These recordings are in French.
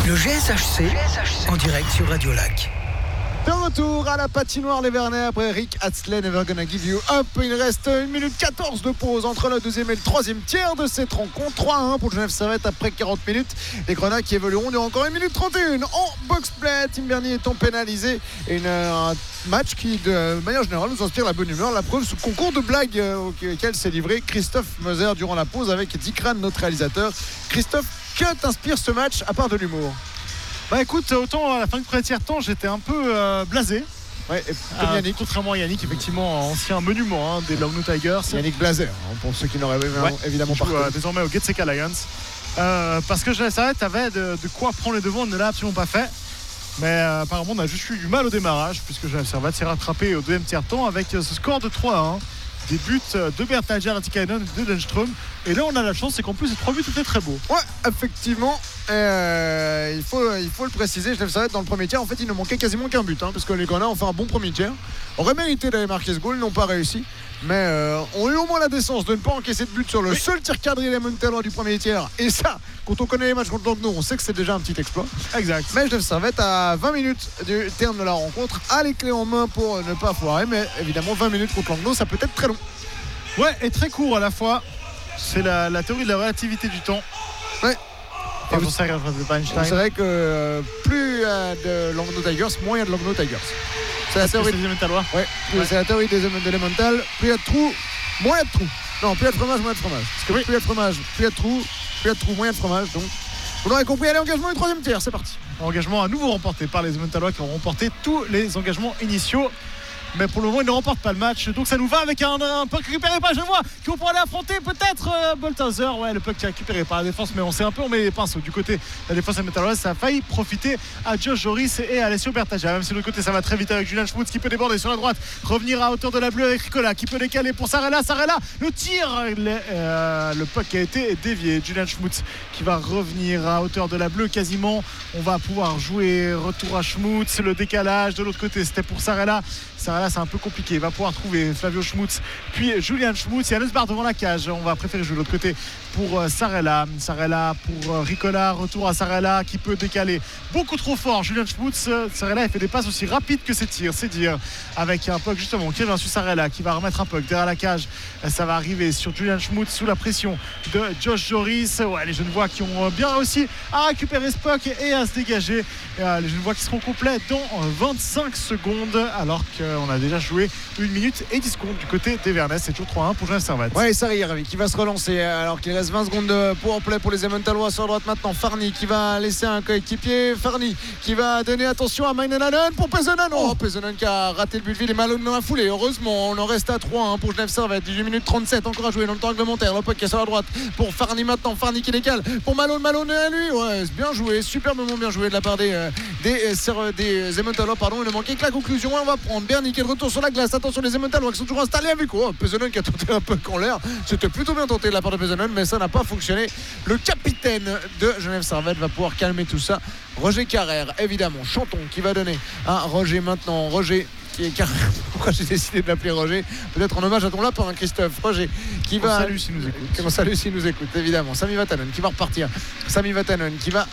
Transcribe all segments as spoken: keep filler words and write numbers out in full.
Le G S H C en direct sur Radio Lac. De retour à la patinoire Les Vernets après Rick Astley, Never Gonna Give You Up. Il reste une minute quatorze de pause entre le deuxième et le troisième tiers de cette rencontre. trois à un pour Genève Servette après quarante minutes. Les Grenats qui évolueront durant encore une minute trente et un en box-play. Tim Bernier étant pénalisé. Et une, un match qui, de manière générale, nous inspire la bonne humeur. La preuve, ce concours de blagues euh, auquel s'est livré Christophe Moser durant la pause avec Dikran, notre réalisateur. Christophe, que t'inspire ce match à part de l'humour? Bah écoute, autant à la fin du premier tiers-temps, j'étais un peu euh, blasé. Ouais, et comme euh, Yannick. Contrairement à Yannick, effectivement, ancien monument hein, des Longno Tigers. Yannick Blazer, hein, pour ceux qui n'auraient ouais, évidemment qui pas joue, euh, désormais au Getseka Lions. Euh, parce que Genève Servette avait de, de quoi prendre les devants, on ne l'a absolument pas fait. Mais euh, apparemment, on a juste eu du mal au démarrage, puisque Genève Servette s'est rattrapé au deuxième tiers-temps avec euh, ce score de trois à un. Des buts de Bert Nadjar, Artikainen et de Lundström. Et là, on a la chance, c'est qu'en plus, ces trois buts étaient très beaux. Ouais, effectivement. Euh, il, faut, il faut le préciser, Genève Servette dans le premier tiers, en fait, il ne manquait quasiment qu'un but, hein, parce que les Grenats ont fait un bon premier tiers. Auraient mérité d'aller marquer ce goal, n'ont pas réussi. Mais euh, ont eu au moins la décence de ne pas encaisser de but sur le oui. seul tir cadré des Montellois du premier tiers. Et ça, quand on connaît les matchs contre Longno, on sait que c'est déjà un petit exploit. Exact. Mais Genève Servette à vingt minutes du terme de la rencontre a les clés en main pour ne pas foirer. Mais évidemment, vingt minutes contre Longno, ça peut être très long. Ouais, et très court à la fois. C'est la, la théorie de la relativité du temps. Ouais. Enfin, vous, c'est vrai que euh, plus il y a de Longno Tigers, moins il y a de Longno Tigers. C'est la théorie des Elementalois. Ouais, ouais. C'est la théorie des Elementals. Plus il y a de trous, moins il y a de trous. Non, plus il y a de fromage, moins il y a de fromage. Parce que oui. plus il y a de fromage, plus il y a de trous, plus il y a de trous, moins il y a de fromage. Donc, vous l'aurez compris, allez, engagement du troisième tiers, c'est parti. Engagement à nouveau remporté par les Elementalois qui ont remporté tous les engagements initiaux. Mais pour le moment, ils ne remportent pas le match. Donc ça nous va avec un, un puck récupéré par Genevois qui vont pouvoir aller affronter peut-être euh, Bolthauser. Ouais, le puck qui est récupéré par la défense, mais on sait un peu, on met les pinceaux. Du côté de la défense métalloise, ça a failli profiter à Josh Joris et à Alessio Bertagia. Même si de l'autre côté, ça va très vite avec Julian Schmutz qui peut déborder sur la droite, revenir à hauteur de la bleue avec Ricola qui peut décaler pour Sarella. Sarella, le tir, le, euh, le puck a été dévié. Julian Schmutz qui va revenir à hauteur de la bleue quasiment. On va pouvoir jouer retour à Schmutz. Le décalage de l'autre côté, c'était pour Sarella. Sarella, c'est un peu compliqué. Il va pouvoir trouver Flavio Schmutz, puis Julian Schmutz. Il y a Nesbar devant la cage. On va préférer jouer de l'autre côté pour Sarella. Sarella pour Ricola. Retour à Sarella qui peut décaler beaucoup trop fort. Julian Schmutz. Sarella, il fait des passes aussi rapides que ses tirs. C'est dire. Avec un puck justement qui revient sur Sarella qui va remettre un puck derrière la cage. Ça va arriver sur Julian Schmutz sous la pression de Josh Joris. Ouais, les Genevois qui ont bien réussi à récupérer ce puck et à se dégager. Et, euh, les Genevois qui seront complets dans vingt-cinq secondes alors qu'on a déjà joué une minute et dix secondes du côté des Vernets. C'est toujours trois à un pour Genève Servette. Ouais, Sarri qui va se relancer alors qu'il reste vingt secondes pour en play pour les Emmentalouas. Sur la droite maintenant, Farni qui va laisser un coéquipier. Farni qui va donner attention à Mainenanen pour Pesonen. Oh, Pesonen qui a raté le but vide et Malone dans la foulée. Heureusement, on en reste à trois hein, pour Genève Servette. dix-huit minutes trente-sept encore à jouer dans le temps réglementaire. Le puck qui est sur la droite pour Farni maintenant. Farni qui décale pour Malone. Malone à lui. Ouais, c'est bien joué, superbement bien joué de la part des euh, des, euh, des Emmentalouas. Pardon, il ne manquait que la conclusion. On va prendre Bernie qui est de retour sur la glace. Attention, les Emmentalouas qui sont toujours installés avec quoi. Pesonen qui a tenté un puck en l'air. C'était plutôt bien tenté de la part de Pesonen, mais ça n'a pas fonctionné. Le capitaine de Genève Servette va pouvoir calmer tout ça. Roger Carrère, évidemment, Chanton qui va donner à Roger maintenant. Roger qui est Carrère. Pourquoi j'ai décidé de l'appeler Roger? Peut-être en hommage à ton lapin, Christophe. Roger qui va. Salut s'il nous écoute. Comment salut s'il nous écoute, évidemment. Sami Vatanen qui va repartir. Sami Vatanen qui va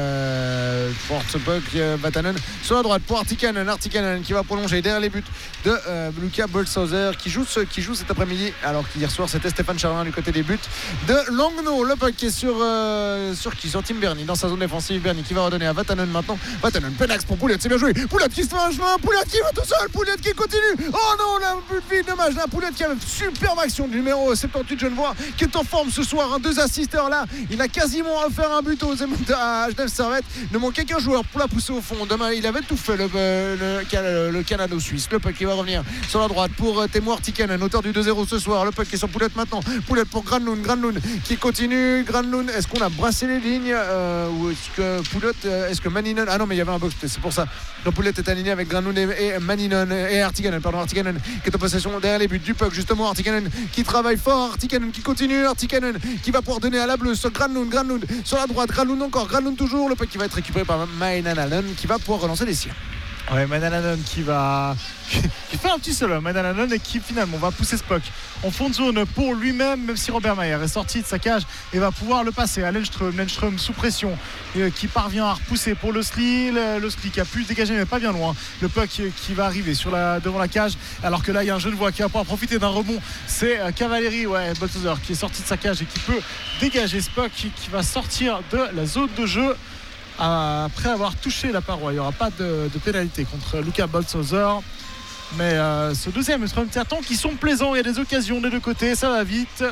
euh, porte ce puck. Euh, Vatanen sur la droite pour Artikainen. Artikainen qui va prolonger derrière les buts de euh, Luca Bolthauser qui joue ce, qui joue cet après-midi alors qu'hier soir c'était Stéphane Charlin du côté des buts de Longno. Le puck qui est sur euh, sur qui sur Tim Bernie dans sa zone défensive. Bernie qui va redonner à Vatanen maintenant. Vatanen Penax pour Pouliot, c'est bien joué. Pouliot qui se fait un chemin. Pouliot qui va tout seul. Pouliot qui continue. Oh non, la but vide, dommage. La Pouliot qui a une superbe action du numéro soixante-dix Genevois qui est en forme ce soir. Un deux assisteurs là. Il a quasiment à faire un but aux à Genève Servette. Ne manquait qu'un joueur pour la pousser au fond. Demain, il avait tout fait le, le, le, le Canado-Suisse. Le puck qui va revenir sur la droite pour Teemu Artikainen, auteur du deux zéro ce soir. Le puck qui est sur Pouliot maintenant. Pouliot pour Granlund. Granlund qui continue. Granlund, est-ce qu'on a brassé les lignes euh, ou est-ce que Pouliot, euh, est-ce que Maninen. Ah non, mais il y avait un box, c'est pour ça. Donc Pouliot est aligné avec Granlund et, et Maninen et Artikainen, pardon, Artikainen qui est en possession derrière les buts du puck justement. Artikainen qui travaille fort, Artikainen qui continue, Artikainen qui va pouvoir donner à la bleue sur Granlund, Granlund sur la droite, Granlund encore, Granlund toujours, le puck qui va être récupéré par Mainenanen qui va pouvoir relancer les siens. Ouais, Manalanon qui va qui fait un petit solo, Manalanon, et qui finalement va pousser Spock en fond de zone pour lui-même, même si Robert Mayer est sorti de sa cage et va pouvoir le passer à Lennström. Lennström sous pression et qui parvient à repousser pour Lösli. Lösli qui a pu se dégager mais pas bien loin. Le puck qui va arriver sur la, devant la cage, alors que là il y a un Genevois qui va pouvoir profiter d'un rebond. C'est Cavalieri, ouais, Bolthozer qui est sorti de sa cage et qui peut dégager Spock, qui va sortir de la zone de jeu après avoir touché la paroi. Il n'y aura pas de, de pénalité contre Luca Bolthozer. Mais euh, ce deuxième et ce premier temps qui sont plaisants, il y a des occasions des deux côtés, ça va vite.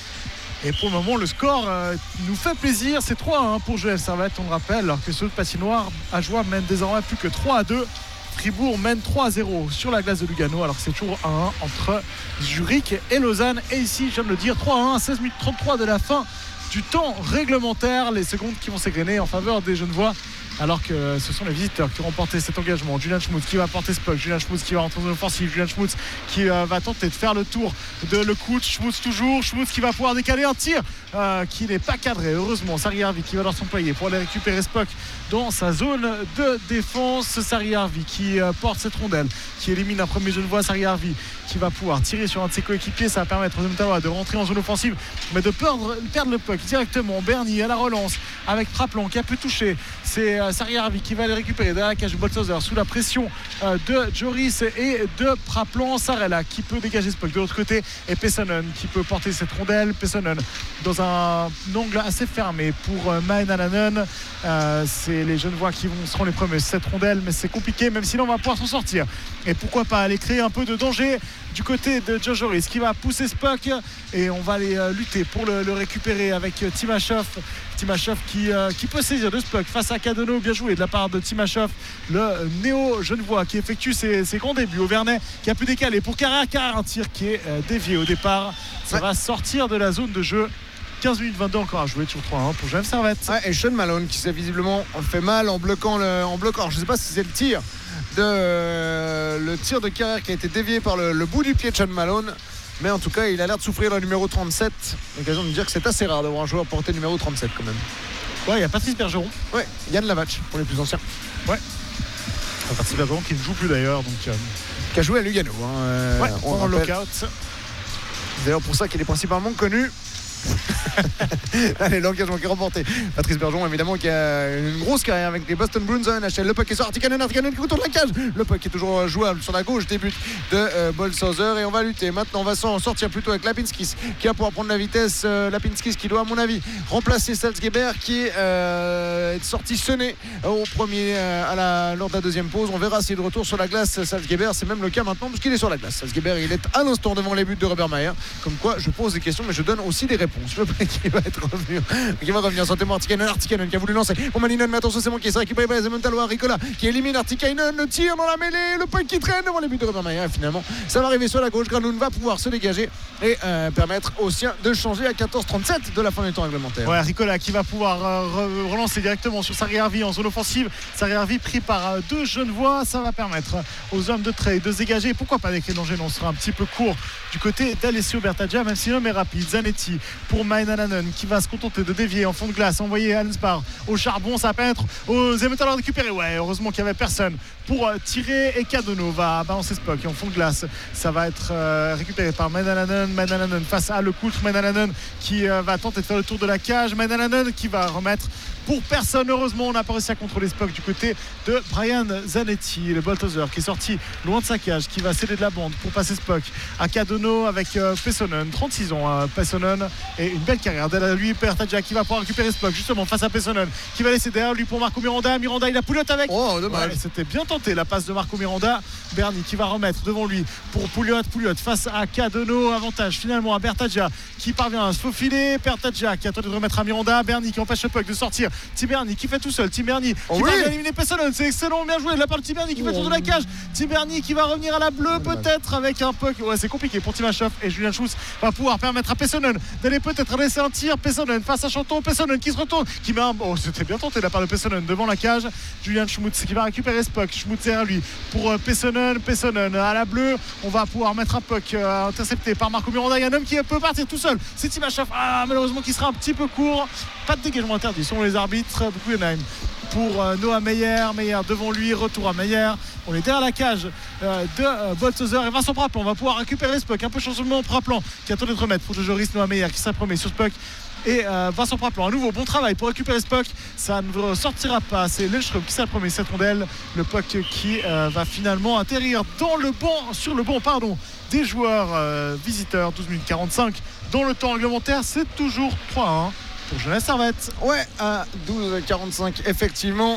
Et pour le moment, le score euh, nous fait plaisir. C'est trois à un pour Joël Servette, on le rappelle, alors que ce patinoire Ajoie mène désormais plus que trois à deux. Fribourg mène trois à zéro sur la glace de Lugano, alors que c'est toujours un à un entre Zurich et Lausanne. Et ici, je viens de le dire, trois à un à seize minutes trente-trois de la fin du temps réglementaire. Les secondes qui vont s'égrener en faveur des Genevois, alors que ce sont les visiteurs qui ont remporté cet engagement. Julian Schmutz qui va porter Spock, Julian Schmutz qui va rentrer en offensive, Julian Schmutz qui euh, va tenter de faire le tour de le coach. Schmutz toujours, Schmutz qui va pouvoir décaler un tir euh, qui n'est pas cadré, heureusement. Sariarvi qui va leur s'employer pour aller récupérer Spock dans sa zone de défense. Sariarvi qui euh, porte cette rondelle, qui élimine un premier Genevois. Sariarvi qui va pouvoir tirer sur un de ses coéquipiers, ça va permettre aux Ottawa de rentrer en zone offensive mais de perdre, perdre le puck directement. Bernie à la relance avec Praplon qui a pu toucher, c'est euh, Sariarvi qui va aller récupérer derrière la cage de Bolthozer sous la pression euh, de Joris et de Praplon. Sarella qui peut dégager ce puck de l'autre côté et Pessonen qui peut porter cette rondelle. Pessonen dans un angle assez fermé pour euh, Manalanon. Euh, c'est les Genevois qui vont, seront les premiers cette rondelle, mais c'est compliqué, même si là on va pouvoir s'en sortir. Et pourquoi pas aller créer un peu de danger du côté de Joe Joris qui va pousser ce puck et on va aller euh, lutter pour le, le récupérer avec euh, Timashov. Timashov qui, euh, qui peut saisir de ce puck face à Cadeno. Bien joué de la part de Timashov, le euh, néo-genevois qui effectue ses, ses grands débuts. Auvergnat qui a pu décaler pour Carrère. Carrère, un tir qui est euh, dévié au départ. Ça ouais. va sortir de la zone de jeu. quinze minutes vingt-deux encore à jouer, toujours trois à un pour Joël Servette. Ouais, et Sean Malone qui s'est visiblement fait mal en bloquant le, en bloquant. Je ne sais pas si c'est le tir de euh, le tir de Carrère qui a été dévié par le, le bout du pied de Sean Malone. Mais en tout cas, il a l'air de souffrir le numéro trente-sept. L'occasion de dire que c'est assez rare d'avoir un joueur porté numéro trente-sept quand même. Ouais, il y a Patrice Bergeron. Ouais, Yann Lavatch pour les plus anciens. Ouais. Patrice Bergeron qui ne joue plus d'ailleurs. Donc, euh... qui a joué à Lugano. Hein, euh, ouais, on en lockout. C'est d'ailleurs pour ça qu'il est principalement connu. Allez, l'engagement qui est remporté. Patrice Bergeron, évidemment, qui a une grosse carrière avec les Boston Bruins en N H L. Le puck est sur Artikanen, Artikanen qui retourne la cage. Le puck est toujours jouable sur la gauche des buts de euh, Bolthozer. Et on va lutter. Maintenant, on va s'en sortir plutôt avec Lapinskis qui va pouvoir prendre la vitesse. Euh, Lapinskis qui doit, à mon avis, remplacer Salzgeber qui euh, est sorti sonné au premier, euh, à la, lors de la deuxième pause. On verra s'il est de retour sur la glace. Salzgeber, c'est même le cas maintenant puisqu'il est sur la glace. Salzgeber, il est à l'instant devant les buts de Robert Mayer. Comme quoi, je pose des questions, mais je donne aussi des réponses. Le puck qui va être revenu, qui va revenir. Sentez-moi Artikanen, Artikanen qui a voulu lancer pour Malinen, mais attention, c'est bon qui est récupéré par les Emmentalouas. Ricola qui élimine Artikanen, le tir dans la mêlée, le puck qui traîne devant les buts de Robert Mayer. Finalement, ça va arriver sur la gauche. Granoun va pouvoir se dégager et euh, permettre aux siens de changer à quatorze trente-sept de la fin du temps réglementaire. Ouais, Ricola qui va pouvoir euh, re- relancer directement sur Sariarvi en zone offensive. Sariarvi pris par euh, deux Genevois. Ça va permettre aux hommes de trait de se dégager. Pourquoi pas d'écrire danger? On sera un petit peu court du côté d'Alessio Bertaggia, même si l'homme est rapide. Zanetti pour Manalanon qui va se contenter de dévier en fond de glace, envoyer Allensbar au charbon. Ça va permettre aux Emmentalouas de récupérer. Ouais, heureusement qu'il n'y avait personne pour euh, tirer et Cadeno va balancer Spock en fond de glace. Ça va être euh, récupéré par Manalanon. Manalanon face à Lecoutre. Manalanon qui euh, va tenter de faire le tour de la cage. Manalanon qui va remettre pour personne. Heureusement, on n'a pas réussi à contrôler Spock du côté de Brian Zanetti, le Bolthozer qui est sorti loin de sa cage, qui va céder de la bande pour passer Spock à Cadeno avec euh, Pessonen, trente-six ans. Euh, Pessonen et une belle carrière derrière lui. Bertaggia qui va pouvoir récupérer Spock justement face à Pessonen qui va laisser derrière lui pour Marco Miranda. Miranda, il a Pouliot avec. Oh, dommage. Ouais, c'était bien tenté la passe de Marco Miranda. Bernie qui va remettre devant lui pour Pouliot. Pouliot face à Cadeno. Avantage finalement à Bertaggia qui parvient à se faufiler. Bertaggia qui a tenté de remettre à Miranda. Bernie qui empêche le puck de sortir. Tiberni qui fait tout seul. Tiberni oh qui oui. va éliminer Pessonen. C'est excellent, bien joué de la part de Tiberni qui fait oh. tour de la cage. Tiberni qui va revenir à la bleue peut-être avec un puck. Ouais, c'est compliqué pour Timashov et Julian Schultz va pouvoir permettre à Pessonen d'aller peut-être laisser un tir. Pessonen face à Chanton. Pessonen qui se retourne, qui met un. Oh, c'était bien tenté de la part de Pessonen devant la cage. Julian Schmutz qui va récupérer ce puck. Schmutz derrière lui pour euh, Pessonen. Pessonen à la bleue. On va pouvoir mettre un puck euh, intercepté par Marco Miranda. Il y a un homme qui peut partir tout seul. C'est Timashov. Ah, malheureusement qui sera un petit peu court. Pas de dégagement interdit selon les arbitres. Buchenheim pour euh, Noah Meyer. Meyer devant lui. Retour à Meyer On est derrière la cage euh, de euh, Bolthozer et Vincent Praplan. On va pouvoir récupérer ce puck. Un peu de changement Praplan qui attend de remettre pour Joris Noah Meyer qui sera premier sur ce puck. Et euh, Vincent Praplan, à nouveau, bon travail pour récupérer ce puck. Ça ne sortira pas. C'est Lundström qui sera le premier cette rondelle. Le puck qui euh, va finalement atterrir dans le banc, sur le banc pardon, des joueurs euh, visiteurs. douze minutes quarante-cinq dans le temps réglementaire. C'est toujours trois à un pour Genève Servette. Ouais, à douze quarante-cinq, effectivement.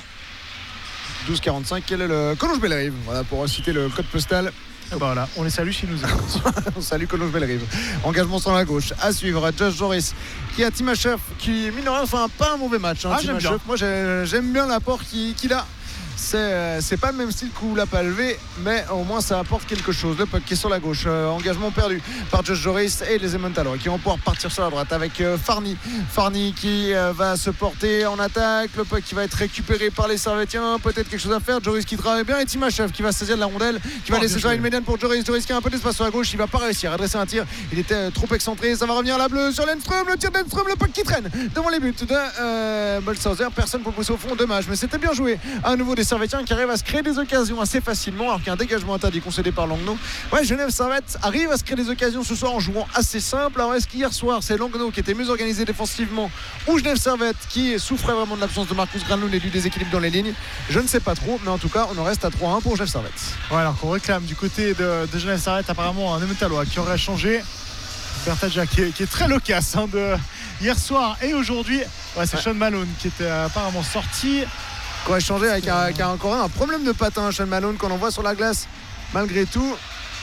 douze quarante-cinq, quel est le Collonges Bellerive? Voilà, pour citer le code postal. Et ben voilà, on les salue chez nous. On salue Collonges Bellerive. Engagement sur la gauche. À suivre, Josh Joris qui a Timachev qui, mine de rien, fait un, pas un mauvais match. Hein, ah, j'aime bien. Moi, j'ai, j'aime bien l'apport qu'il, qu'il a. C'est, euh, c'est pas le même style que l'a pas levé, mais au moins ça apporte quelque chose. Le puck qui est sur la gauche, euh, engagement perdu par Josh Joris et les Emmentaler qui vont pouvoir partir sur la droite avec euh, Farny. Farny qui euh, va se porter en attaque. Le puck qui va être récupéré par les Servettiens. Peut-être quelque chose à faire. Joris qui travaille bien et Timachev qui va saisir de la rondelle, qui va oh, laisser jouer une médiane pour Joris. Joris qui a un peu d'espace sur la gauche. Il va pas réussir à adresser un tir. Il était euh, trop excentré. Ça va revenir à la bleue sur Lundström. Le tir de Lundström. Le puck qui traîne devant les buts de euh, Bolthozer. Personne pour pousser au fond. Dommage, mais c'était bien joué. À nouveau des Servettiens qui arrivent à se créer des occasions assez facilement alors qu'il y a un dégagement interdit concédé par Langnau. Ouais, Genève Servette arrive à se créer des occasions ce soir en jouant assez simple. Alors est-ce qu'hier soir c'est Langnau qui était mieux organisé défensivement ou Genève Servette qui souffrait vraiment de l'absence de Marcus Granlund et du déséquilibre dans les lignes? Je ne sais pas trop, mais en tout cas on en reste à trois à un pour Genève Servette. Ouais, alors qu'on réclame du côté de, de Genève Servette apparemment un Emmentaler qui aurait changé. Bertadja qui est, qui est très loquace hein, de hier soir et aujourd'hui. Ouais, c'est ouais. Sean Malone qui était apparemment sorti. Qui aurait changé avec, un, avec un, encore un problème de patin, Sean Malone, qu'on en voit sur la glace malgré tout.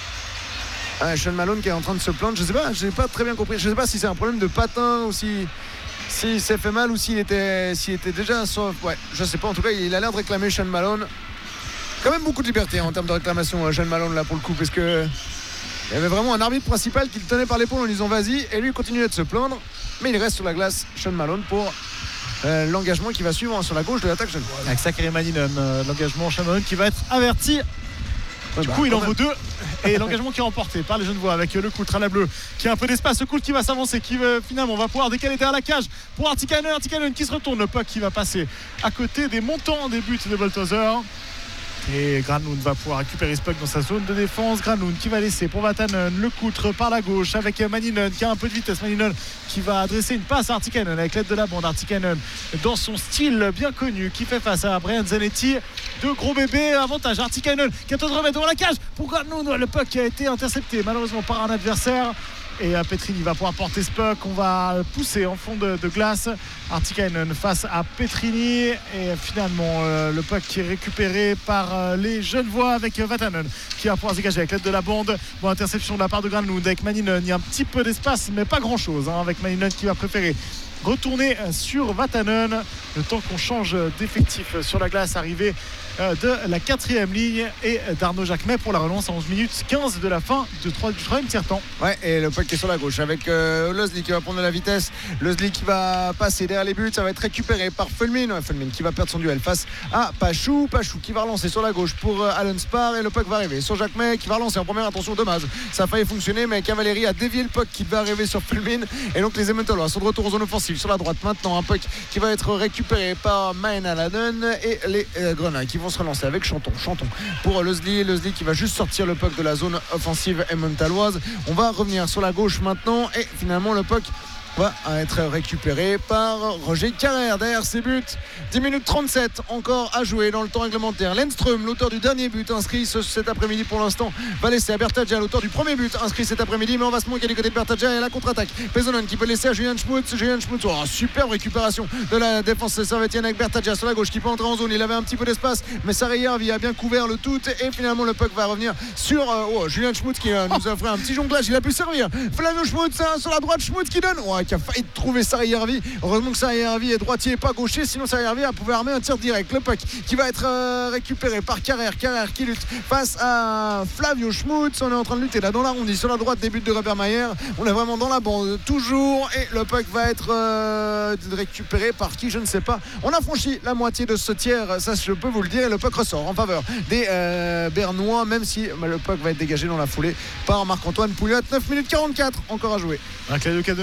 Ouais, Sean Malone qui est en train de se plaindre. Je sais pas, j'ai pas très bien compris. Je sais pas si c'est un problème de patin ou si s'il s'est fait mal ou s'il était, s'il était déjà sur. Ouais, je sais pas. En tout cas, il a l'air de réclamer Sean Malone. Quand même beaucoup de liberté hein, en termes de réclamation, Sean Malone là pour le coup, parce que il y avait vraiment un arbitre principal qui le tenait par l'épaule en lui disant vas-y, et lui il continuait de se plaindre, mais il reste sur la glace, Sean Malone, pour Euh, l'engagement qui va suivre hein, sur la gauche de l'attaque genevoise. Avec Sakari Maninen, euh, l'engagement Shannon qui va être averti. Ouais, du bah, coup, il en même. vaut deux. Et l'engagement qui est remporté par les Genevois avec euh, le Coultre à la bleue qui a un peu d'espace. Le Coultre qui va s'avancer, qui euh, finalement va pouvoir décaler derrière la cage pour Artikainen. Artikainen qui se retourne. Le puck qui va passer à côté des montants des buts de Bolthozer. Et Granlund va pouvoir récupérer ce puck dans sa zone de défense. Granlund qui va laisser pour Vatanen le Coultre par la gauche avec Maninen qui a un peu de vitesse. Maninen qui va adresser une passe à Artikainen avec l'aide de la bande. Artikainen dans son style bien connu qui fait face à Brian Zanetti. Deux gros bébés, avantage Artikainen qui a de remettre devant la cage pour Granlund. Le puck qui a été intercepté malheureusement par un adversaire. Et Petrini va pouvoir porter ce puck. On va pousser en fond de, de glace. Artikainen face à Petrini. Et finalement, euh, le puck qui est récupéré par euh, les Genevois avec Vatanen qui va pouvoir se dégager avec l'aide de la bande. Bon, interception de la part de Granlund avec Maninen. Il y a un petit peu d'espace, mais pas grand chose hein, avec Maninen qui va préférer retourner sur Vatanen. Le temps qu'on change d'effectif sur la glace, arrivé de la quatrième ligne et d'Arnaud Jacquemet pour la relance à onze minutes quinze de la fin de trois, du troisième tiers-temps. Ouais, et le puck est sur la gauche avec euh, Lozli qui va prendre de la vitesse. Lozli qui va passer derrière les buts. Ça va être récupéré par Fulmin. Ouais, Fulmin qui va perdre son duel face à Pachou. Pachou qui va relancer sur la gauche pour euh, Alan Spar. Et le puck va arriver sur Jacquemet qui va relancer en première. Attention, dommage. Ça a failli fonctionner, mais Cavalieri a dévié le puck qui va arriver sur Fulmin. Et donc les Emmentaler sont de retour en zone offensive sur la droite. Maintenant, un puck qui va être récupéré par Maenalanen et les euh, Grenats qui vont se relancer avec Chanton. Chanton pour Lozli. Lozli qui va juste sortir le puck de la zone offensive emmentaloise. On va revenir sur la gauche maintenant et finalement le puck va être récupéré par Roger Carrère derrière ses buts. dix minutes trente-sept encore à jouer dans le temps réglementaire. Lundström, l'auteur du dernier but inscrit ce, cet après-midi pour l'instant, va laisser à Bertadja, l'auteur du premier but inscrit cet après-midi, mais on va se manquer du côté de Bertadja et la contre-attaque. Pesonen qui peut laisser à Julian Schmutz. Julian Schmutz, oh, superbe récupération de la défense servettienne avec Bertadja sur la gauche qui peut entrer en zone. Il avait un petit peu d'espace, mais Sarayervi a bien couvert le tout et finalement le puck va revenir sur euh, oh, Julian Schmutz qui euh, nous a fait un petit jonglage. Il a pu servir Flavio Schmutz hein, sur la droite. Schmutz qui donne, oh, qui a failli trouver Sarayervi. Heureusement que Sarayervi est droitier et pas gaucher, sinon Sarayervi pouvait armer un tir direct. Le puck qui va être euh, récupéré par Carrère. Carrère qui lutte face à Flavio Schmutz. On est en train de lutter là dans l'arrondi sur la droite des buts de Robert Mayer. On est vraiment dans la bande toujours et le puck va être euh, récupéré par qui je ne sais pas. On a franchi la moitié de ce tiers, ça je peux vous le dire, et le puck ressort en faveur des euh, Bernois, même si bah, le puck va être dégagé dans la foulée par Marc-Antoine Pouliot. neuf minutes quarante-quatre encore à jouer. Un Claudio Cadeno à la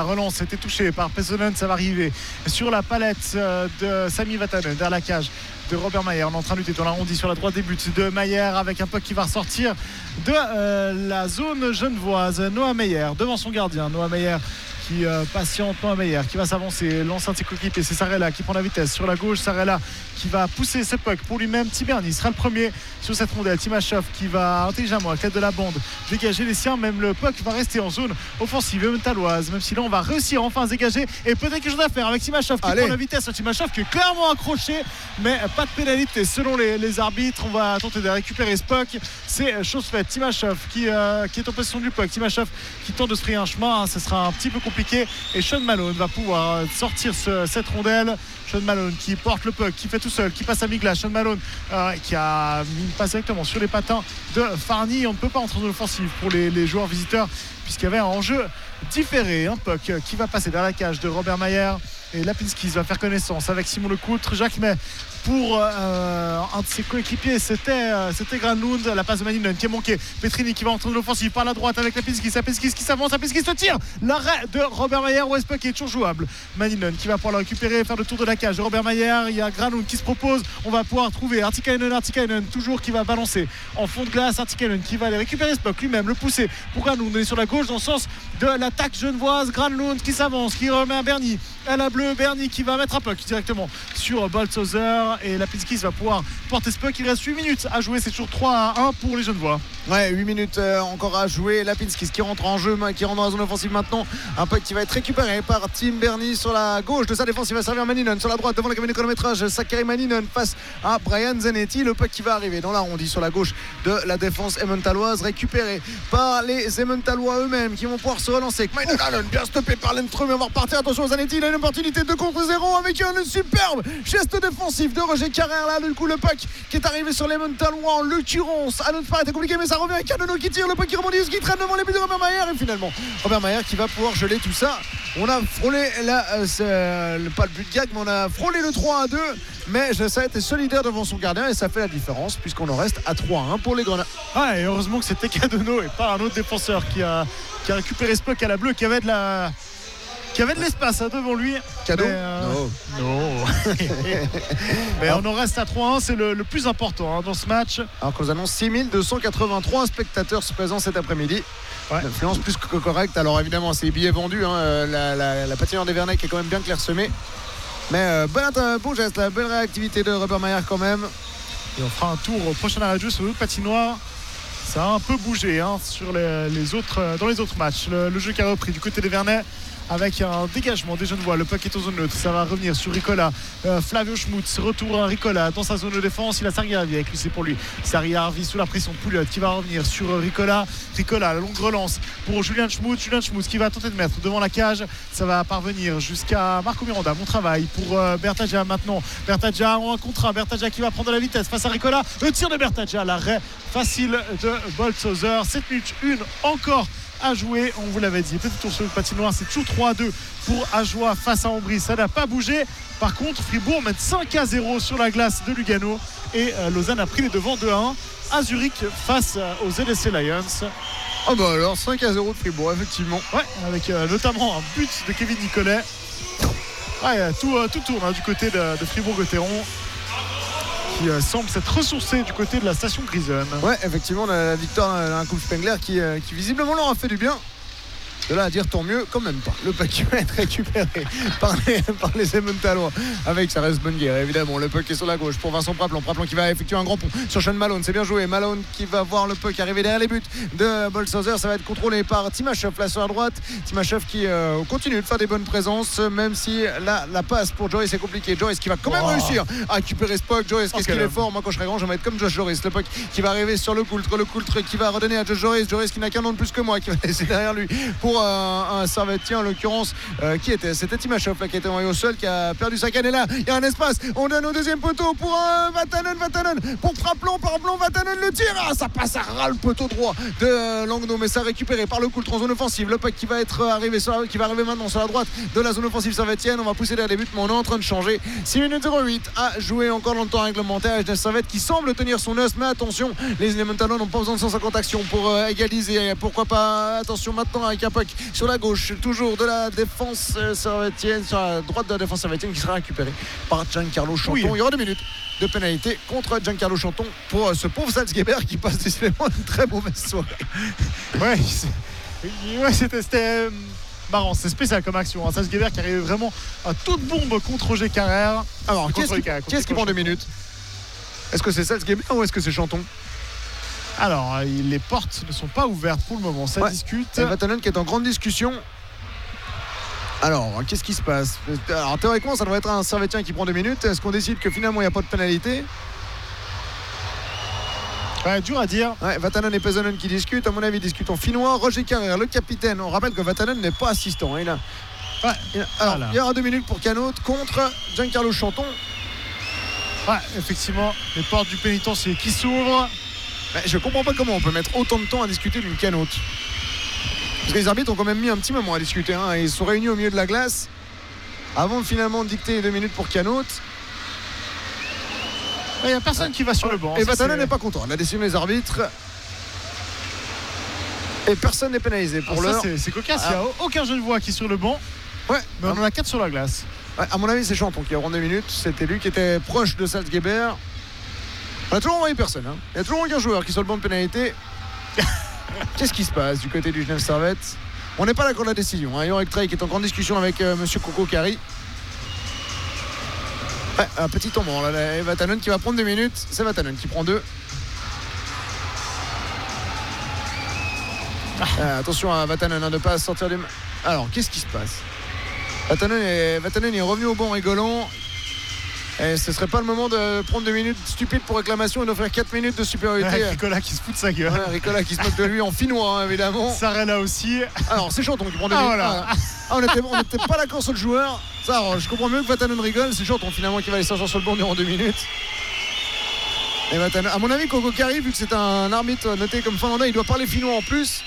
relance était touchée par Pesonen. Ça va arriver sur la palette de Sami Vatanen vers la cage de Robert Mayer. On est en train de lutter dans l'arrondi sur la droite des buts de Mayer avec un puck qui va ressortir de euh, la zone genevoise. Noah Meyer devant son gardien. Noah Meyer qui euh, patiente. Noah Meyer qui va s'avancer. L'ancien de ses coéquipiers, c'est Sarella qui prend la vitesse sur la gauche. Sarella qui va pousser ce puck pour lui-même. Tiberny sera le premier sur cette rondelle. Timashov qui va intelligemment avec l'aide de la bande dégager les siens. Même le puck va rester en zone offensive mentaloise. Même si là on va réussir enfin à se dégager et peut-être quelque chose à faire avec Timashov qui Allez. prend la vitesse. Timashov qui est clairement accroché, mais pas de pénalité selon les, les arbitres. On va tenter de récupérer ce puck. C'est chose faite. Timashov qui, euh, qui est en possession du puck. Timashov qui tente de se frayer un chemin. Ce sera un petit peu compliqué et Sean Malone va pouvoir sortir ce, cette rondelle. Sean Malone qui porte le puck, qui fait tout seul, qui passe à Migla. Sean Malone euh, qui a mis une passe directement sur les patins de Farny. On ne peut pas entrer dans l'offensive pour les, les joueurs visiteurs puisqu'il y avait un enjeu différé. Un puck qui va passer vers la cage de Robert Mayer et Lapinski va faire connaissance avec Simon Lecoutre. Jacques May pour euh, un de ses coéquipiers, c'était, euh, c'était Granlund. La passe de Maninen qui est manquée. Petrini qui va entrer dans l'offensive par la droite avec Lapinski. Lapinski qui s'avance, Lapinski se tire. L'arrêt de Robert Mayer. Westpuck est toujours jouable. Maninen qui va pouvoir le récupérer, faire le tour de la cage de Robert Mayer. Il y a Granlund qui se propose. On va pouvoir trouver Artikainen, Artikainen toujours qui va balancer en fond de glace. Artikainen qui va aller récupérer ce puck lui-même, le pousser pour Granlund. On est sur la gauche dans le sens de l'attaque genevoise. Granlund qui s'avance, qui remet à Berny. À la bleue, Berny qui va mettre un puck directement sur Boltzhauser et Lapinski va pouvoir porter ce puck. Il reste huit minutes à jouer, c'est toujours trois à un pour les Genevois. Ouais, huit minutes euh, encore à jouer. Lapinski qui rentre en jeu, qui rentre dans la zone offensive maintenant. Un puck qui va être récupéré par Tim Berny sur la gauche de sa défense. Il va servir Maninen sur la droite devant le cabine de chronométrage. Sakari Maninen face à Brian Zanetti. Le puck qui va arriver dans l'arrondi sur la gauche de la défense emmentaloise, récupéré par les emmentalois eux-mêmes qui vont pouvoir se relancer. Maninen bien stoppé par l'entre, mais on va repartir. Attention Zanetti, il a une opportunité de contre zéro avec un superbe geste défensif de Roger Carrère. Là, du coup, le puck qui est arrivé sur les Emmentalois en l'occurrence. À notre part, était compliqué, mais ça revient avec Canono qui tire. Le puck qui rebondit, qui traîne devant les buts de Robert Mayer. Et finalement, Robert Mayer qui va pouvoir geler tout ça. On a frôlé là, euh, euh, pas le but de gag, mais on a frôlé le trois à deux. Mais ça a été solidaire devant son gardien et ça fait la différence puisqu'on en reste à trois à un pour les Grenats. Ah, et heureusement que c'était Canono et pas un autre défenseur qui a, qui a récupéré ce puck à la bleue, qui avait de la. Qui avait de l'espace hein, devant lui. Cadeau mais, euh, Non. Non. Mais on en reste à trois à un, c'est le, le plus important hein, dans ce match. Alors qu'on nous annonce six mille deux cent quatre-vingt-trois spectateurs présents cet après-midi. Ouais. L'influence plus que correcte. Alors évidemment, c'est les billets vendus. Hein. La, la, la patinoire des Vernets qui est quand même bien clairsemée. Mais euh, bon, bon geste, la belle réactivité de Robert Mayer quand même. Et on fera un tour au prochain arrêt de jeu sur l'autre patinoire. Ça a un peu bougé hein, sur les, les autres, dans les autres matchs. Le, le jeu qui a repris du côté des Vernets avec un dégagement des Genevois. Le puck est en zone neutre, ça va revenir sur Ricola. euh, Flavio Schmutz, retour à Ricola dans sa zone de défense. Il a Sarri-Harvey avec lui, c'est pour lui. Sarri-Harvey sous la pression de Pouliot qui va revenir sur Ricola. Ricola, la longue relance pour Julian Schmutz. Julian Schmutz qui va tenter de mettre devant la cage. Ça va parvenir jusqu'à Marco Miranda. Bon travail pour euh, Bertaja maintenant. Bertaja en un contre un. Bertaja qui va prendre de la vitesse face à Ricola. Le tir de Bertaja, l'arrêt facile de Boltzhauser. sept minutes une encore à jouer, on vous l'avait dit. Petit tour sur le patinoire, c'est toujours trois à deux pour Ajoie face à Ambry. Ça n'a pas bougé. Par contre, Fribourg met cinq à zéro sur la glace de Lugano et euh, Lausanne a pris les devants deux à un à Zurich face euh, aux L S C Lions. Oh bah alors cinq à zéro de Fribourg, effectivement. Ouais, avec euh, notamment un but de Kevin Nicolet. Ouais, tout, euh, tout tourne hein, du côté de, de Fribourg-Gotteron, qui euh, semble s'être ressourcé du côté de la station Grisonne. Ouais, effectivement, on a la victoire d'un coup Spengler qui, euh, qui visiblement leur a fait du bien. De là à dire tant mieux, quand même pas. Le puck va être récupéré par les, par les Emmentalois avec ça reste bonne guerre. Évidemment, le puck est sur la gauche pour Vincent Praplon. Praplon qui va effectuer un grand pont sur Sean Malone. C'est bien joué. Malone qui va voir le puck arriver derrière les buts de Boltzhauser. Ça va être contrôlé par Timashov là sur la droite. Timashov qui euh, continue de faire des bonnes présences, même si là, la passe pour Joris est compliquée. Joris qui va quand même oh. réussir à récupérer ce puck. Joris, qu'est-ce qu'il est fort. Moi, quand je serai grand, je vais être comme Josh Joris. Le puck qui va arriver sur le Coultre. Le Coultre qui va redonner à Josh Joris. Joris qui n'a qu'un nom de plus que moi, qui va laisser derrière lui pour un, un Servetien en l'occurrence euh, qui était c'était Timashov là, qui était envoyé au sol, qui a perdu sa canne. Et là il y a un espace, on donne au deuxième poteau pour euh, Vatanen Vatanen pour Praplon Praplon Vatanen le tir, ah, ça passe à ras le poteau droit de euh, Langnaud, mais ça récupéré par le Coultre en zone offensive. Le puck qui va être arrivé sur la, qui va arriver maintenant sur la droite de la zone offensive servetienne. On va pousser derrière les buts, mais on est en train de changer. Six minutes zéro huit à jouer encore dans le temps réglementaire. H D Servette qui semble tenir son os, mais attention, les Emmentalois n'ont pas besoin de cent cinquante actions pour euh, égaliser. Pourquoi pas, attention maintenant avec un puck sur la gauche, toujours de la défense servétienne, sur la droite de la défense servétienne qui sera récupérée par Giancarlo Chanton. Oui. Il y aura deux minutes de pénalité contre Giancarlo Chanton pour ce pauvre Salzgeber qui passe décidément une très mauvaise soirée. Ouais, ouais c'était, c'était marrant, c'est spécial comme action. Hein. Salzgeber qui arrive vraiment à toute bombe contre Roger Carrère. Alors, qui est-ce qui, qui, est-ce qui prend deux minutes? Est-ce que c'est Salzgeber ou est-ce que c'est Chanton? Alors, les portes ne sont pas ouvertes pour le moment, ça ouais. discute. Et Vatanen qui est en grande discussion. Alors, qu'est-ce qui se passe? Alors, théoriquement, ça devrait être un Servetien qui prend deux minutes. Est-ce qu'on décide que finalement, il n'y a pas de pénalité? Ouais, dur à dire. Ouais, Vatanen et Pesonen qui discutent. À mon avis, ils discutent en finnois. Roger Carrère, le capitaine. On rappelle que Vatanen n'est pas assistant. Hein. Il, a... ouais. il, a... Alors, voilà. Il y aura deux minutes pour Canot contre Giancarlo Chanton. Ouais, effectivement, les portes du pénitencier qui s'ouvrent. Mais je comprends pas comment on peut mettre autant de temps à discuter d'une canote. Parce que les arbitres ont quand même mis un petit moment à discuter. Hein. Ils se sont réunis au milieu de la glace avant de finalement dicter les deux minutes pour Canot. Il n'y a personne ouais. qui va sur le banc. Et Vatanen n'est pas content. La décision des arbitres. Et personne n'est pénalisé pour ah, l'heure. C'est, c'est cocasse. Ah. Il n'y a aucun Genevois qui est sur le banc. Ouais. Mais on en a quatre sur la glace. Ouais, à mon avis, c'est Chanton qui aura deux minutes. C'était lui qui était proche de Salzgeber. On a toujours envoyé personne. Hein. Il y a toujours aucun joueur qui est sur le banc de pénalité. Qu'est-ce qui se passe du côté du Genève Servette? On n'est pas là pour la décision. Hein. Yorek Trey qui est en grande discussion avec euh, monsieur Coco Cari. Ouais, un petit tombant là, là. Vatanen qui va prendre deux minutes. C'est Vatanen qui prend deux. Ah. Euh, attention à Vatanen hein, de ne pas sortir des mains. Alors, qu'est-ce qui se passe? Vatanen est, Vatanen est revenu au banc rigolant. Et ce serait pas le moment de prendre deux minutes stupides pour réclamation et d'offrir quatre minutes de supériorité. Ouais, Ricola qui se fout de sa gueule. Ouais, Ricola qui se moque de lui en finnois, hein, évidemment. Sarella aussi. Alors, c'est Chanton qui prend deux ah, minutes. Voilà. Ah, on n'était on était pas d'accord sur le joueur. Ça, alors, je comprends mieux que Vatanen rigole. C'est Chanton finalement qui va aller s'asseoir sur le banc durant deux minutes. Et Vatanen, à mon avis, Coco Cari, vu que c'est un arbitre noté comme finlandais, il doit parler finnois en plus.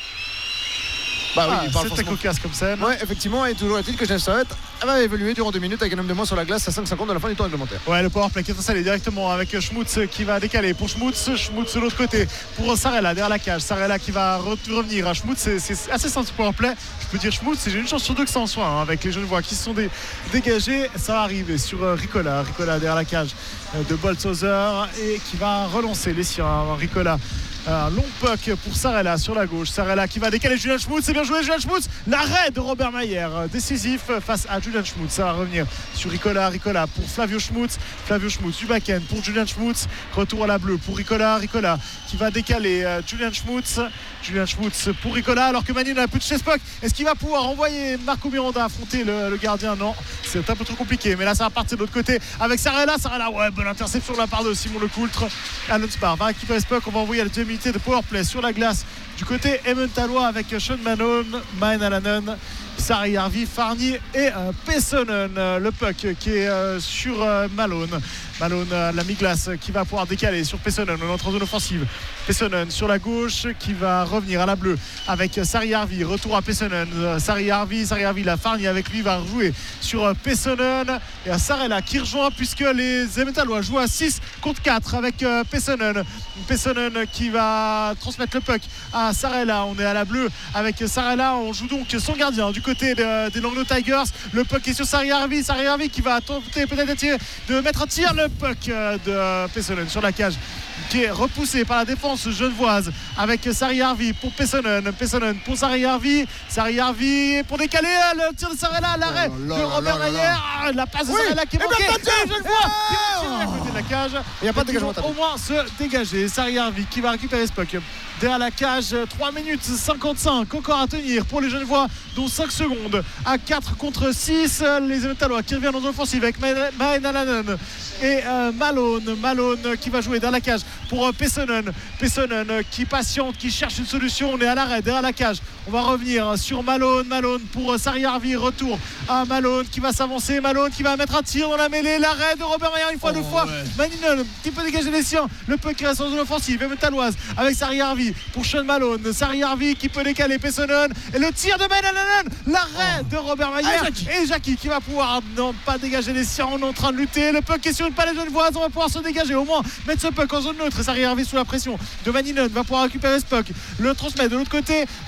Bah oui, ah, il parle c'est très cocasse comme ça. Ouais, effectivement, et toujours est-il que Genève Servette va évoluer durant deux minutes avec un homme de moins sur la glace à cinq cinquante de la fin du temps réglementaire. Ouais, le powerplay qui est installé directement avec Schmutz qui va décaler pour Schmutz, Schmutz de l'autre côté pour Sarella derrière la cage. Sarella qui va revenir à Schmutz, c'est, c'est assez simple ce powerplay. Je peux dire Schmutz, j'ai une chance sur deux que ça en soit hein, avec les Genevois qui se sont dé- dégagés. Ça va arriver sur euh, Ricola, Ricola derrière la cage euh, de Boltzhauser et qui va relancer les siens. Hein, Ricola. Un long puck pour Sarella sur la gauche. Sarella qui va décaler Julian Schmutz. C'est bien joué Julian Schmutz. L'arrêt de Robert Mayer décisif face à Julian Schmutz. Ça va revenir sur Ricola. Ricola pour Flavio Schmutz. Flavio Schmutz du back-end pour Julian Schmutz. Retour à la bleue pour Ricola. Ricola qui va décaler euh, Julian Schmutz. Julian Schmutz pour Ricola alors que Manu n'a plus de chez Spock. Est-ce qu'il va pouvoir envoyer Marco Miranda affronter le, le gardien? Non, c'est un peu trop compliqué. Mais là ça va partir de l'autre côté avec Sarella. Sarella, ouais, bonne interception de la part de Simon Lecoultre. Alon Spar va récupérer Spock. On va envoyer à la deuxième unité de powerplay sur la glace du côté Emmentalois avec Sean Malone, Maen Alanen, Sari Arvi, Farni et euh, Pessonen. Euh, le puck qui est euh, sur euh, Malone. Malone, euh, la mi-glace qui va pouvoir décaler sur Pessonen. On entre en zone offensive. Pessonen sur la gauche qui va revenir à la bleue avec Sari Arvi. Retour à Pessonen. Euh, Sari Arvi, Sari Arvi, la Farni avec lui va jouer sur euh, Pessonen et à Sarella qui rejoint puisque les Emmentalois jouent à six contre quatre avec euh, Pessonen. Pessonen qui va transmettre le puck à Sarella. On est à la bleue avec Sarella. On joue donc son gardien du côté de, des Langnau Tigers. Le puck est sur Sari Arvi. Sari Arvi qui va tenter peut-être de, tirer, de mettre un tir. Le puck de Pessonen sur la cage qui est repoussé par la défense genevoise avec Sari Arvi pour Pessonen. Pessonen pour Sari Arvi. Sari Arvi pour décaler le tir de Sarella. L'arrêt oh là là de Robert Mayer. La passe de oui. Sarella qui est manquée. Et Genevois qui va tirer à côté de la cage. Il n'y a pas de dégagement. Au moins se dégager. Sari Arvi qui va récupérer ce puck derrière la cage. Trois minutes cinquante-cinq encore à tenir pour les Genevois, dont cinq secondes à quatre contre six. Les Emmentalois qui reviennent en offensive avec Maen Alanen et euh, Malone. Malone qui va jouer dans la cage pour euh, Pessonen. Pessonen euh, qui patiente, qui cherche une solution. On est à l'arrêt derrière la cage. On va revenir sur Malone. Malone pour euh, Sari Arvi. Retour à Malone qui va s'avancer. Malone qui va mettre un tir dans la mêlée. L'arrêt de Robert Mayer une fois, oh, deux fois. Ouais. Maninen qui peut dégager les siens. Le puck qui reste en zone offensive. Emmentaloise avec Sari Arvi pour Sean Malone. Sari Arvi qui peut décaler Pessonen. Et le tir de Maen Alanen. L'arrêt oh. de Robert Mayer. Ah, Jackie. Et Jackie qui va pouvoir non pas dégager les siens. On est en train de lutter. Le puck est sur une palette genevoise. On va pouvoir se dégager. Au moins mettre ce puck en zone neutre. Et Sari Arvi sous la pression de Maninen va pouvoir récupérer ce puck. Le transmettre de l'autre côté. Il n'y a pas de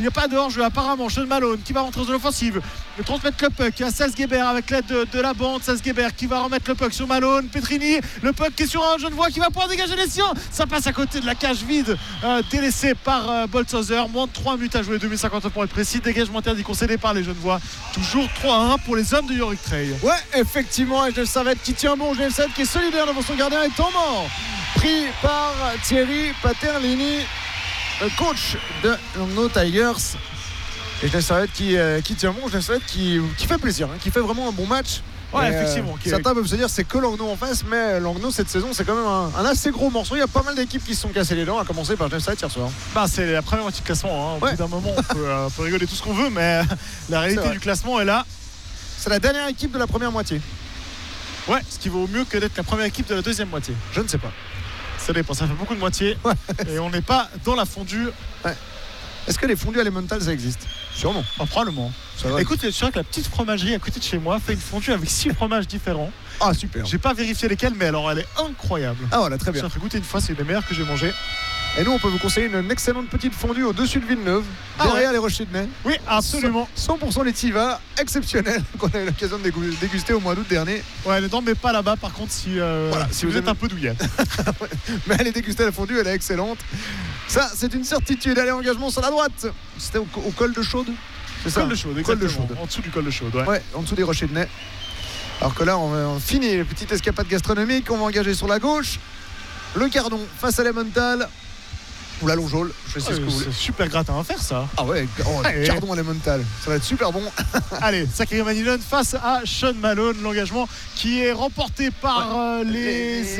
hors-jeu apparemment. Sean Malone qui va rentrer dans l'offensive, il transmettre le puck à Salzgeber avec l'aide de, de la bande. Salzgeber qui va remettre le puck sur Malone. Petrini, le puck qui est sur un Genevois qui va pouvoir dégager les siens. Ça passe à côté de la cage vide, euh, délaissée par euh, Boltzhauser. Moins de trois minutes à jouer, deux mille cinquante pour être précis. Dégagement interdit concédé par les Genevois. Toujours trois à un pour les hommes de Yorick Trail. Ouais, effectivement, Genève Servette qui tient bon, Genève Servette qui est solidaire devant son gardien et temps mort pris par Thierry Paterlini, le coach de Langnau Tigers. Et Genève Servette qui, euh, qui tient bon, Genève Servette qui, qui fait plaisir, hein, qui fait vraiment un bon match. Ouais, et, effectivement. Euh, certains peuvent se dire c'est que Langnau en face, mais Langnau cette saison c'est quand même un, un assez gros morceau. Il y a pas mal d'équipes qui se sont cassées les dents, à commencer par Genève Servette hier soir. Bah, c'est la première moitié de classement. Hein. Au ouais. bout d'un moment, on peut, euh, on peut rigoler tout ce qu'on veut, mais la réalité du classement est là. C'est la dernière équipe de la première moitié. Ouais, ce qui vaut mieux que d'être la première équipe de la deuxième moitié. Je ne sais pas. Ça dépend, ça fait beaucoup de moitiés. Ouais. Et on n'est pas dans la fondue. Ouais. Est-ce que les fondues Elemental ça existe? Sûrement. Oh, probablement. Écoute, c'est sûr que la petite fromagerie à côté de chez moi fait une fondue avec six fromages différents. Ah, super. J'ai pas vérifié lesquels, mais alors elle est incroyable. Ah, voilà, très bien. Ça fait goûter une fois, c'est une des meilleures que j'ai mangées. Et nous, on peut vous conseiller une excellente petite fondue au-dessus de Villeneuve, ah derrière ouais. les Rochers de Naye. Oui, absolument. cent pour cent Letiva, exceptionnel, qu'on a eu l'occasion de déguster au mois d'août dernier. Ouais, ne dormez pas là-bas, par contre, si, euh, voilà, si, si vous, vous êtes aimez... un peu douillet. Mais allez déguster la fondue, elle est excellente. Ça, c'est une certitude. Allez, engagement sur la droite. C'était au, au col de Chaude. C'est ça. Col de Chaude, col de Chaude. En dessous du col de Chaude, ouais. Ouais, en dessous des Rochers de Naye. Alors que là, on, on finit les petites escapades gastronomiques. On va engager sur la gauche. Le Cardon face à l'Elemental. Ou la Longeole, je sais ouais, ce que vous voulez. C'est super gratin à faire ça. Ah ouais, oh, Allez. Cardon Elemental, ça va être super bon. Allez, Zachary Manilon face à Sean Malone, l'engagement qui est remporté par ouais. euh, les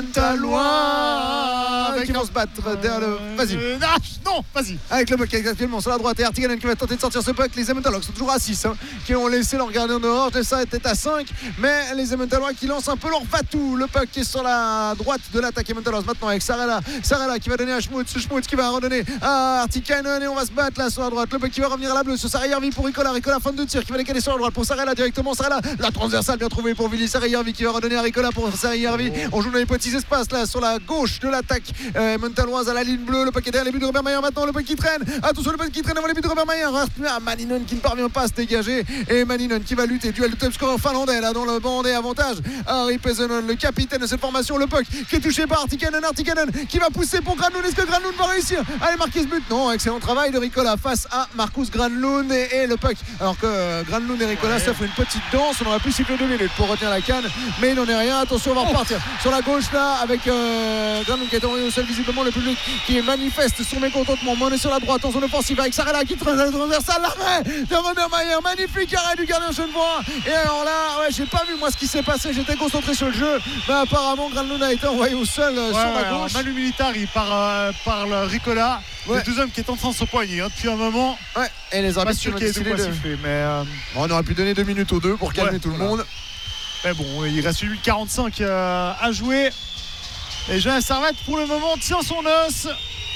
Emmentalois qui vont se battre derrière le. Vas-y. Euh, non, non, vas-y. Avec le puck actuellement sur la droite et Artikanen qui va tenter de sortir ce puck. Les Emmentalois sont toujours à six, hein, qui ont laissé leur gardien dehors. Ça était à cinq, mais les Emmentalois qui lancent un peu leur va-tout. Le puck qui est sur la droite de l'attaque Emmentaloise maintenant avec Sarella. Sarella qui va donner à Schmutz. Schmutz qui va redonner à Artikainen et on va se battre là sur la droite. Le puck qui va revenir à la bleue sur Sarayarvi pour Ricola. Ricola fin de tir qui va décaler sur la droite pour Sarella directement. Sarella, la transversale bien trouvée pour Vili Sarayarvi qui va redonner à Ricola pour Sarayarvi. On joue dans les petits espaces là sur la gauche de l'attaque euh, Mentaloise à la ligne bleue. Le puck est derrière les buts de Robert Mayer maintenant. Le puck qui traîne. Attention, le puck qui traîne avant les buts de Robert Mayer. Ah, Maninen qui ne parvient pas à se dégager et Maninen qui va lutter. Duel de top scorer finlandais là dans le bandé avantage. Harry Pesonen, le capitaine de cette formation. Le puck qui est touché par Artikainen. Artikainen qui va pousser pour Granlund. Est-ce que Granlund va réussir? Allez, marquer ce but. Non, excellent travail de Ricola face à Marcus Granlund et, et le puck. Alors que euh, Granlund et Ricola ouais. s'offrent une petite danse. On aurait pu siffler deux minutes pour retenir la canne, mais il n'en est rien. Attention, on va repartir sur la gauche là avec euh, Granlund qui est envoyé au sol, visiblement le public qui manifeste son mécontentement. On est sur la droite en zone offensive avec Sarella qui traîne la transversale. L'arrêt de Robert Mayer, magnifique arrêt du gardien genevois. Et alors là, ouais, j'ai pas vu moi ce qui s'est passé. J'étais concentré sur le jeu, mais apparemment Granlund a été envoyé au sol euh, ouais, sur la ouais, gauche. Manu Militari par, euh, par le Ricola. Ouais. Les deux hommes qui est en train de se poigner hein, depuis un moment. Ouais. Et les arbitres qui ont décidé de siffler, mais euh... bon, on aurait pu donner deux minutes aux deux pour calmer ouais, tout voilà. le monde. Mais bon, il reste huit quarante-cinq euh, à jouer. Et Genève Servette pour le moment tient son os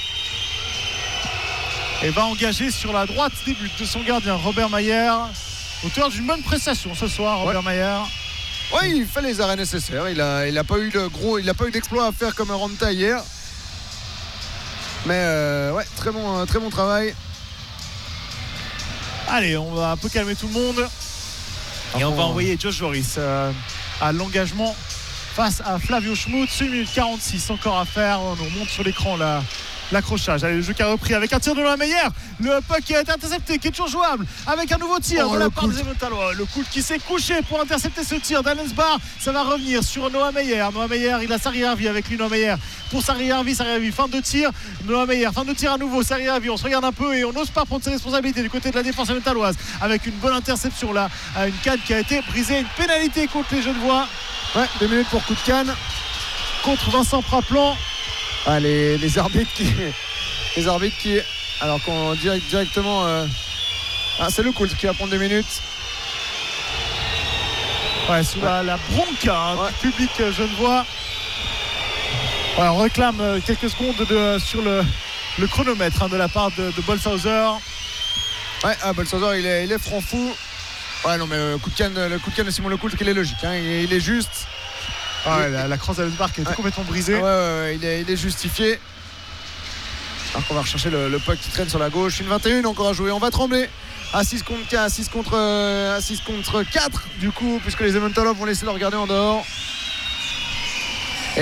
et va engager sur la droite des buts de son gardien Robert Mayer, auteur d'une bonne prestation ce soir. Robert ouais. Mayer. Oui, il fait les arrêts nécessaires. Il a, il a pas eu de gros, il a pas eu d'exploit à faire comme Ranta hier. Mais euh, ouais, très bon, très bon travail. Allez, on va un peu calmer tout le monde. Et on va envoyer Josh Joris euh, à l'engagement face à Flavio Schmutz. une minute quarante-six encore à faire. On nous montre sur l'écran là. L'accrochage, allez, le jeu qui a repris avec un tir de la meilleure. Le puck qui a été intercepté, qui est toujours jouable avec un nouveau tir oh, de la part des Emmentalois. Le coup qui s'est couché pour intercepter ce tir d'Allensbar. Ça va revenir sur Noah Meyer. Noah Meyer, il a Sarri-Harvey avec lui. Noah Meyer pour Sarri-Harvey. Sarri-Harvey, fin de tir. Noah Meyer, fin de tir à nouveau. Sarri-Harvey, on se regarde un peu et on n'ose pas prendre ses responsabilités du côté de la défense emmentaloise avec une bonne interception là. Une canne qui a été brisée. Une pénalité contre les Genevois. Ouais, deux minutes pour coup de canne contre Vincent Praplan. Ah, les, les arbitres qui les arbitres qui alors qu'on direct, directement euh... ah, c'est le Coult qui va prendre deux minutes ouais, sous ouais. la, la bronca hein, ouais. du public genevois. Ouais, on réclame quelques secondes de, sur le, le chronomètre hein, de la part de, de Boltzhauser. Ouais, ah, Boltzhauser il est, il est franc fou. Ouais, non mais le coup de canne, le coup de canne de Simon Lecoult il est logique hein, il, il est juste. Ah ouais, la, la crosse d'Allensbar qui a été ouais. complètement brisée. Ouais, ouais, ouais il, est, il est justifié. Alors qu'on va rechercher le, le puck qui traîne sur la gauche. Une vingt et une encore à jouer. On va trembler à six contre quatre, à six contre, euh, à six contre quatre du coup, puisque les Edmonton vont laisser leur gardien en dehors. Et,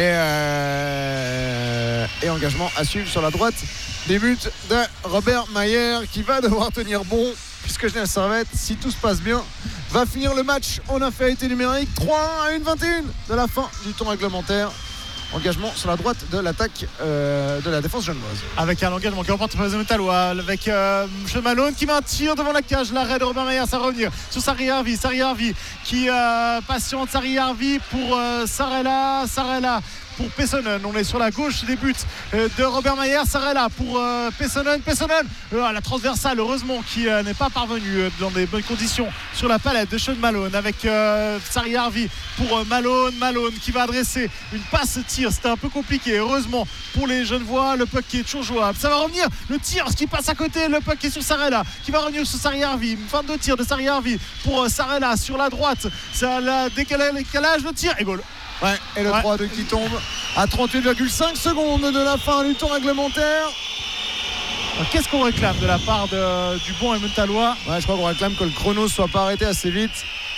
euh, et engagement à suivre sur la droite. Des buts de Robert Mayer qui va devoir tenir bon, puisque Genève Servette, si tout se passe bien, va finir le match en infériorité numérique trois à une vingt et une de la fin du temps réglementaire. Engagement sur la droite de l'attaque euh, de la défense genevoise. Avec un engagement qui remporte les Métallois, avec euh, Sean Malone qui met un tir devant la cage. L'arrêt de Robert Mayer, ça va revenir sur Sari Harvey. Sari Harvey qui euh, patiente. Sari Harvey pour euh, Sarella. Sarella pour Pessonen. On est sur la gauche des buts euh, de Robert Mayer. Sarella pour euh, Pessonen. Pessonen, euh, la transversale, heureusement, qui euh, n'est pas parvenu euh, dans des bonnes conditions sur la palette de Sean Malone. Avec euh, Sari Harvey pour euh, Malone. Malone qui va adresser une passe tir. C'était un peu compliqué. Heureusement pour les Genevois, le puck qui est toujours jouable. Ça va revenir. Le tir qui passe à côté. Le puck qui est sur Sarella qui va revenir sur Sari Harvey. vingt-deux tirs de Sari Harvey pour euh, Sarella sur la droite. Ça a décalé le décalage. Le tir et goal. Ouais, et le ouais. trois à deux qui tombe à trente-huit virgule cinq secondes de la fin du temps réglementaire. Alors, qu'est-ce qu'on réclame de la part de, du bon Emmentallois? Ouais, je crois qu'on réclame que le chrono soit pas arrêté assez vite.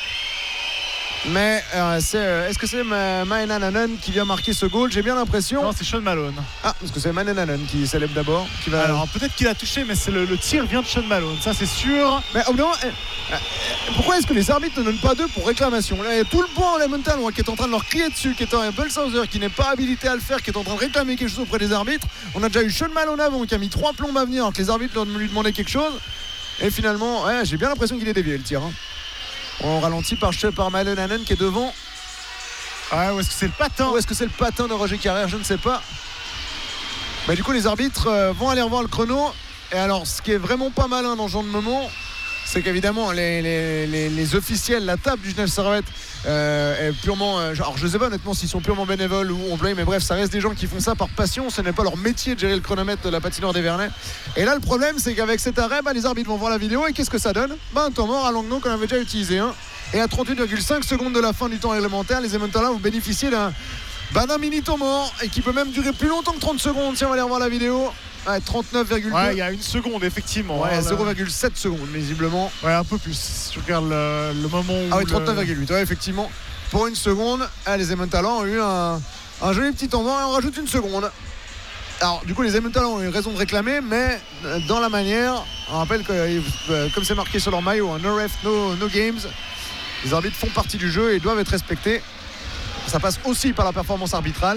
Mais euh, c'est, euh, est-ce que c'est Maenananen qui vient marquer ce goal? J'ai bien l'impression. Non, c'est Sean Malone. Ah, parce que c'est Maenananen qui célèbre d'abord. Qui va... Alors peut-être qu'il a touché, mais c'est le, le tir vient de Sean Malone, ça c'est sûr. Mais au bout d'un moment, euh, euh, pourquoi est-ce que les arbitres ne donnent pas deux pour réclamation? Là, il y a tout le banc à Mental qui est en train de leur crier dessus, qui est un Belshauser qui n'est pas habilité à le faire, qui est en train de réclamer quelque chose auprès des arbitres. On a déjà eu Sean Malone avant qui a mis trois plombes à venir alors que les arbitres leur lui demandaient quelque chose. Et finalement, ouais, j'ai bien l'impression qu'il est dévié le tir. Hein. On ralentit par, par Maenananen qui est devant. Ah, ou est-ce que c'est le patin? Ou est-ce que c'est le patin de Roger Carrère? Je ne sais pas. Bah, du coup, les arbitres euh, vont aller revoir le chrono. Et alors, ce qui est vraiment pas malin dans ce genre de moment, c'est qu'évidemment, les, les, les, les officiels, la table du Genève Servette euh, est purement. Euh, alors, je ne sais pas honnêtement s'ils sont purement bénévoles ou employés, mais bref, ça reste des gens qui font ça par passion. Ce n'est pas leur métier de gérer le chronomètre de la patinoire des Vernets. Et là, le problème, c'est qu'avec cet arrêt, bah, les arbitres vont voir la vidéo et qu'est-ce que ça donne? Bah, un temps mort à Langnau qu'on avait déjà utilisé un. Hein. Et à trente-huit virgule cinq secondes de la fin du temps réglementaire, les Edmonton vont bénéficier d'un, bah, d'un mini temps mort et qui peut même durer plus longtemps que trente secondes. Si on va aller revoir la vidéo, ouais, trente-neuf virgule deux. Ouais, il y a une seconde, effectivement. Ouais, hein, zéro virgule sept secondes, visiblement. Ouais, un peu plus. Si tu regardes le, le moment où. Ah oui, trente-neuf virgule huit. Le... Ouais, effectivement. Pour une seconde, ah, les Edmonton ont eu un, un joli petit temps mort et on rajoute une seconde. Alors, du coup, les Edmonton ont eu raison de réclamer, mais dans la manière, on rappelle que, comme c'est marqué sur leur maillot, hein, no ref, no, no games. Les arbitres font partie du jeu et doivent être respectés. Ça passe aussi par la performance arbitrale.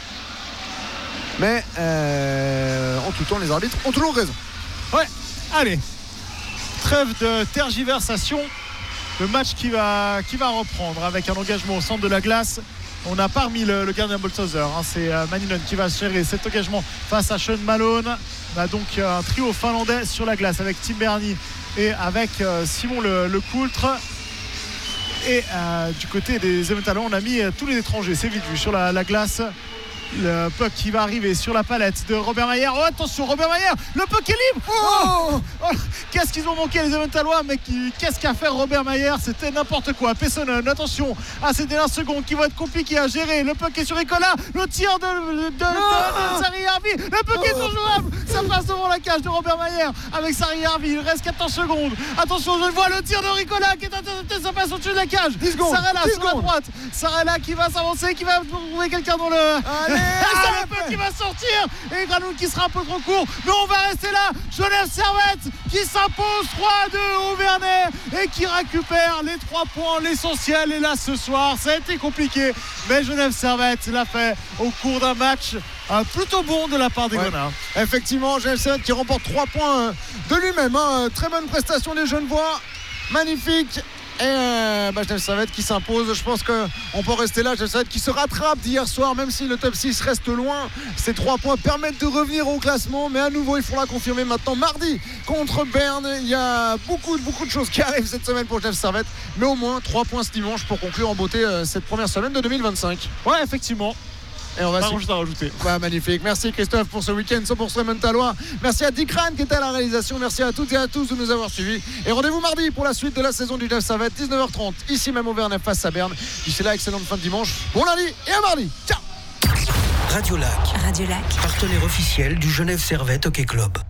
Mais euh, en tout temps, les arbitres ont toujours raison. Ouais, allez. Trêve de tergiversation. Le match qui va, qui va reprendre avec un engagement au centre de la glace. On a pas remis le, le gardien Bolshauser. Hein. C'est euh, Maninen qui va gérer cet engagement face à Sean Malone. On a donc euh, un trio finlandais sur la glace avec Tim Berni et avec euh, Simon Le, Le Coultre. Et euh, du côté des Edmonton, on a mis euh, tous les étrangers, c'est vite vu, sur la, la glace. Le puck qui va arriver sur la palette de Robert Mayer. Oh, attention, Robert Mayer, le puck est libre. Oh, oh, qu'est-ce qu'ils ont manqué les Edmontonois, mais qui, qu'est-ce qu'a fait Robert Mayer? C'était n'importe quoi. Pessonen, attention à ces dernières secondes qui vont être compliquées à gérer. Le puck est sur Nicolas, le tir de, de, de, de, de Sari Harvey. Le puck oh. est toujours jouable. Ça passe devant la cage de Robert Mayer avec Sari Harvey. Il reste quatorze secondes. Attention, je le vois, le tir de Nicolas qui est intercepté. Ça passe au-dessus de la cage. Sarella sur la droite. Sarella qui va s'avancer, qui va trouver quelqu'un dans le. Allez, c'est le puck qui va sortir et Granoul qui sera un peu trop court, mais on va rester là. Genève Servette qui s'impose trois à deux au Vernet et qui récupère les trois points, l'essentiel. Et là ce soir ça a été compliqué, mais Genève Servette l'a fait au cours d'un match euh, plutôt bon de la part des ouais. Grenats. Effectivement, Genève Servette qui remporte trois points euh, de lui-même, hein. Très bonne prestation des Genevois, magnifique. Et euh, bah, Genève Servette qui s'impose. Je pense qu'on peut rester là. Genève Servette qui se rattrape d'hier soir, même si le top six reste loin. Ces trois points permettent de revenir au classement, mais à nouveau il faudra confirmer maintenant mardi contre Berne. Il y a beaucoup, beaucoup de choses qui arrivent cette semaine pour Genève Servette, mais au moins trois points ce dimanche pour conclure en beauté euh, cette première semaine de deux mille vingt-cinq. Ouais, effectivement. Et on va pas juste à rajouter. Ouais, magnifique. Merci Christophe pour ce week-end cent pour cent Emmentallois. Merci à Dick Ryan qui était à la réalisation. Merci à toutes et à tous de nous avoir suivis. Et rendez-vous mardi pour la suite de la saison du Genève Servette, dix-neuf heures trente, ici même au Vernet face à Berne. D'ici là, excellente fin de dimanche. Bon lundi et à mardi. Ciao. Radio Lac. Radio Lac. Partenaire officiel du Genève Servette Hockey Club.